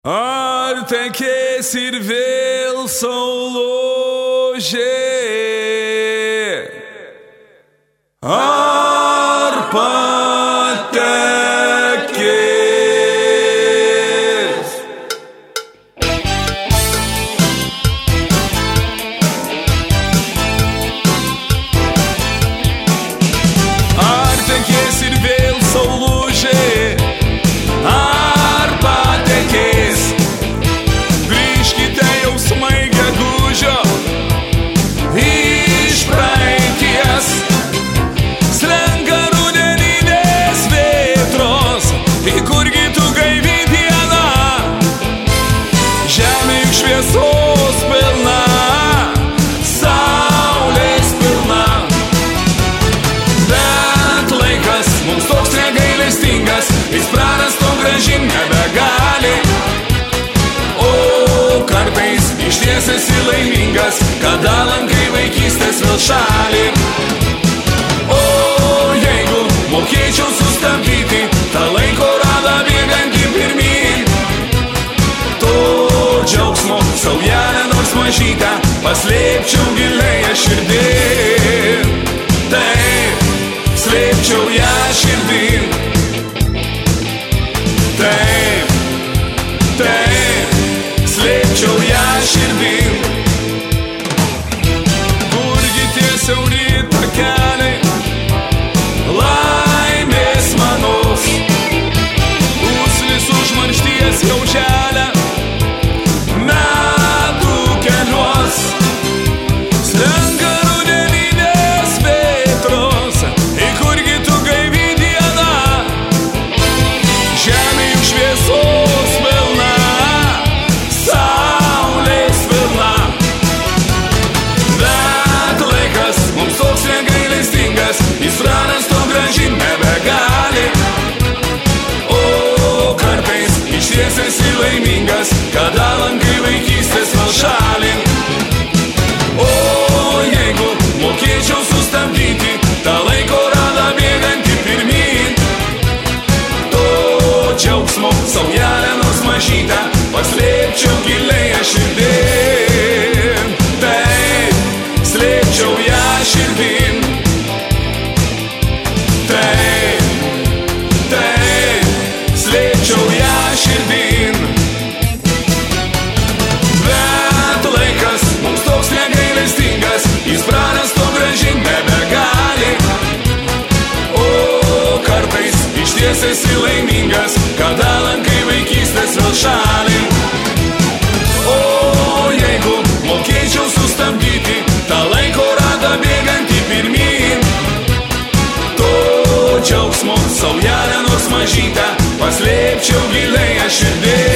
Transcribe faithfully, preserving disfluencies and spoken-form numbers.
Ar tekės ir vėl saulaužė, ar patekės. Ar tekės ir vėl saulaužė, ar patekės. Grįžkite jausmai gegužio iš praeities. Slenka rudeninės vėtros, į kurgi tu gaivi diena. Žemė juk šviesos pilna, saulės pilna. Bet laikas mums toks negailestingas, jis prarasto grąžin nebegali. Kartais išties esi laimingas, kada lankai vaikystės vėl šalį. O jeigu mokėčiau sustabdyti tą laiko ratą bėgantį pirmyn, to džiaugsmo saujelę nors mažytę paslėpčiau gilėje širdin. Taip, slėpčiau ją širdin. Taip, taip, slėpčiau ją širdin. Kurgi tie siauri takeliai laimės manos, pūslis užmaršties jaučelę metų keliuos. Slenka rudeninės vėtros, į kurgi tu gaivi diena. Žemė juk šviesos pilna, saulės pilna. Bet laikas mums toks negailestingas, jis prarasto grąžin nebegali. O kartais išties esi laimingas, kada lankai vaikystės vėl šalin. O jeigu mokėčiau sustabdyti tą laiko ratą bėgantį pirmyn, to džiaugsmo saujelę nors mažytę paslėpčiau gilėje širdin. Taip, slėpčiau ją širdin. Taip, taip, slėpčiau ją širdin. Bet laikas mums toks negailestingas, jis prarasto grąžin nebegali. O kartais išties esi laimingas, kada lankai vaikystės vėl šalin. O jeigu mokėčiau sustabdyti tą laiko ratą bėgantį pirmyn, to džiaugsmo saujelę nors mažytę paslėpčiau gilėje širdin.